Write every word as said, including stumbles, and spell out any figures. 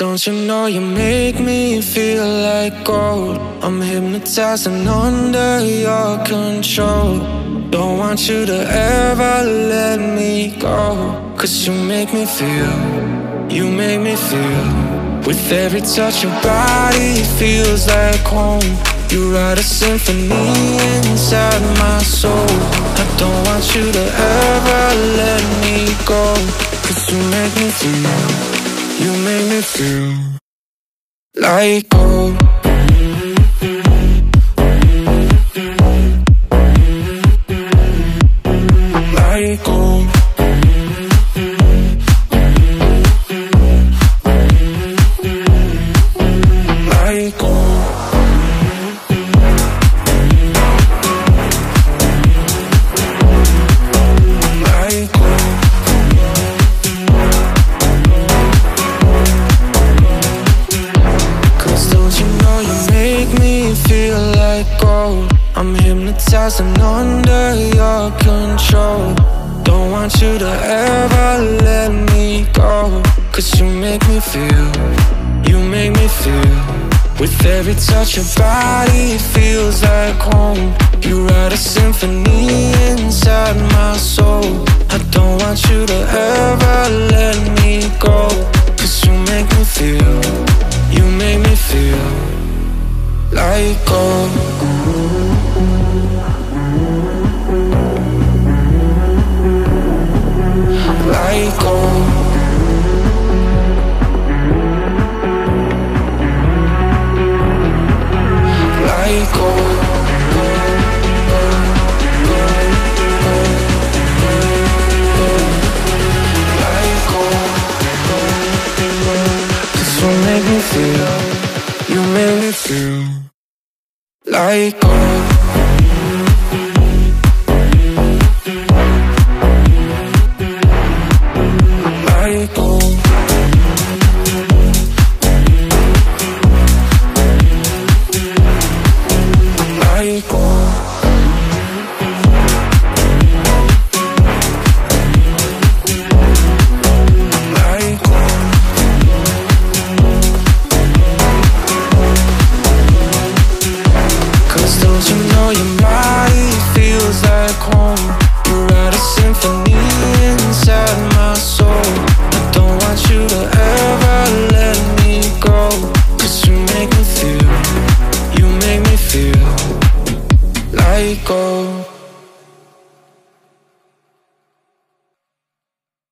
don't you know you make me feel like gold? I'm hypnotized and under your control. Don't want you to ever let me go, 'cause you make me feel, you make me feel. With every touch your body feels like home. You write a symphony inside my soul. I don't want you to ever let me go, 'cause you make me feel, you make me feel like gold. Like gold. Like gold. Like gold. Cause don't you know you make me feel like gold? I'm hypnotized and under your control. Don't want you to ever let me go, 'cause you make me feel, you make me feel. With every touch your body feels like home. You write a symphony inside my soul. I don't want you to ever let me go, 'cause you make me feel, you make me feel like gold. Like gold. Like gold. Like gold. 'Cause you make me feel, you make me feel like gold.